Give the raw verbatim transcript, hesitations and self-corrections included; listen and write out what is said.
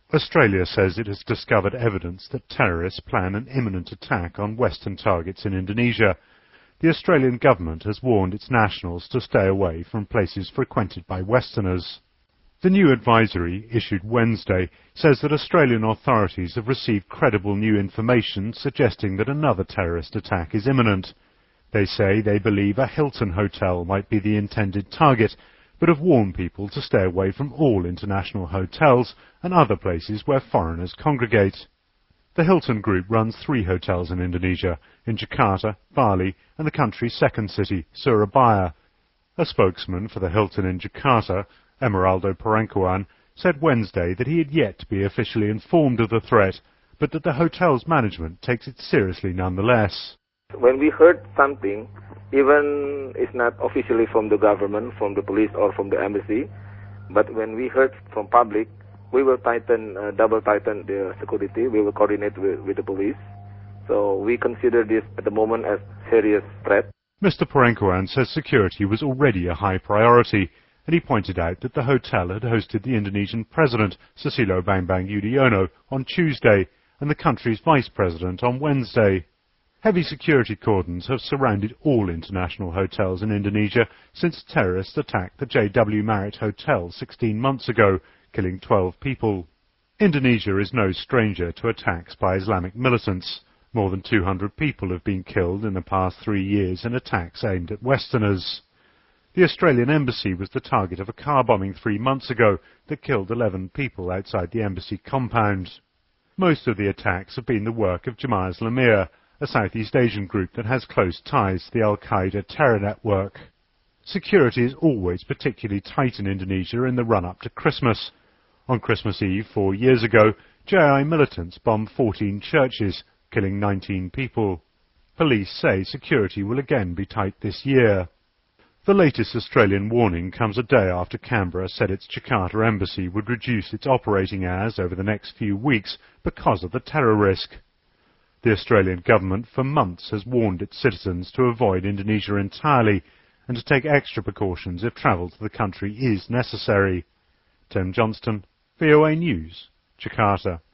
Australia says it has discovered evidence that terrorists plan an imminent attack on Western targets in Indonesia. The Australian government has warned its nationals to stay away from places frequented by Westerners. The new advisory, issued Wednesday, says that Australian authorities have received credible new information suggesting that another terrorist attack is imminent. They say they believe a Hilton hotel might be the intended target, but have warned people to stay away from all international hotels and other places where foreigners congregate. The Hilton Group runs three hotels in Indonesia, in Jakarta, Bali and the country's second city, Surabaya. A spokesman for the Hilton in Jakarta, Emeraldo Parangkuan, said Wednesday that he had yet to be officially informed of the threat, but that the hotel's management takes it seriously nonetheless. When we heard something, even it's not officially from the government, from the police or from the embassy, but when we heard from public, we will tighten, uh, double tighten the security. We will coordinate with, with the police. So we consider this at the moment as serious threat. Mister Parangkuan says security was already a high priority, and he pointed out that the hotel had hosted the Indonesian President, Susilo Bambang Yudhoyono, on Tuesday, and the country's Vice President on Wednesday. Heavy security cordons have surrounded all international hotels in Indonesia since terrorists attacked the J W Marriott Hotel sixteen months ago, killing twelve people. Indonesia is no stranger to attacks by Islamic militants. More than two hundred people have been killed in the past three years in attacks aimed at Westerners. The Australian embassy was the target of a car bombing three months ago that killed eleven people outside the embassy compound. Most of the attacks have been the work of Jemaah Islamiyah, a Southeast Asian group that has close ties to the Al-Qaeda terror network. Security is always particularly tight in Indonesia in the run-up to Christmas. On Christmas Eve four years ago, J I militants bombed fourteen churches, killing nineteen people. Police say security will again be tight this year. The latest Australian warning comes a day after Canberra said its Jakarta embassy would reduce its operating hours over the next few weeks because of the terror risk. The Australian government for months has warned its citizens to avoid Indonesia entirely and to take extra precautions if travel to the country is necessary. Tim Johnston, V O A News, Jakarta.